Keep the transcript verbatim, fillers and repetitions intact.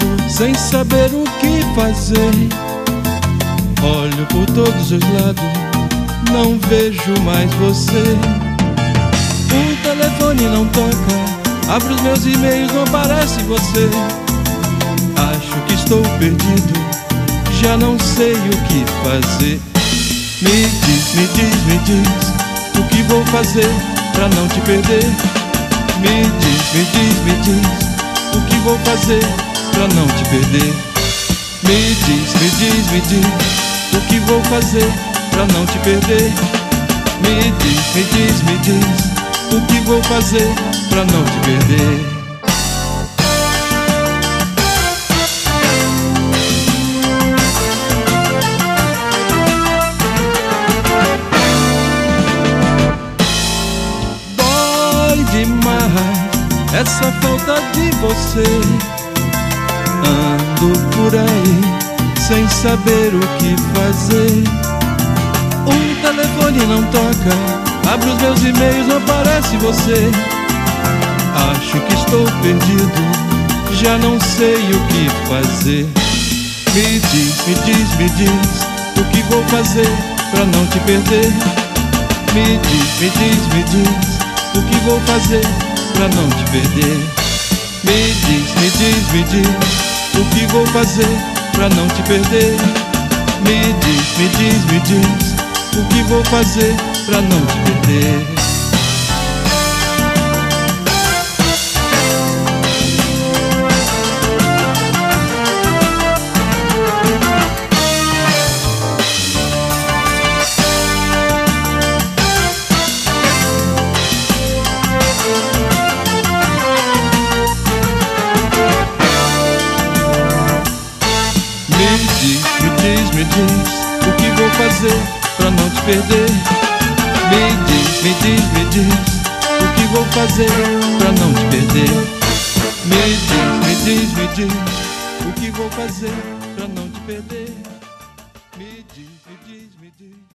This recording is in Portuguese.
sem saber o que fazer. Olho por todos os lados, não vejo mais você. O telefone não toca, abro os meus e-mails, não aparece você. Acho que estou perdido, já não sei o que fazer. Me diz, me diz, me diz, o que vou fazer pra não te perder? Me diz, me diz, me diz, o que vou fazer pra não te perder? Me diz, me diz, me diz, o que vou fazer pra não te perder? Me diz, me diz, me diz, o que vou fazer pra não te perder? Dói demais essa falta de você. Ando por aí sem saber o que fazer. O telefone não toca, abro os meus e-mails, não aparece você. Acho que estou perdido, já não sei o que fazer. Me diz, me diz, me diz, o que vou fazer pra não te perder? Me diz, me diz, me diz, o que vou fazer pra não te perder? Me diz, me diz, me diz, o que vou fazer pra não te perder? Me diz, me diz, me diz, o que vou fazer pra não te perder? Me diz, me diz, me diz, o que vou fazer pra não te perder? Me diz, me diz, me diz, o que vou fazer pra não te perder? Me diz, me diz, me diz, o que vou fazer pra não te perder? Me diz, me diz, me diz.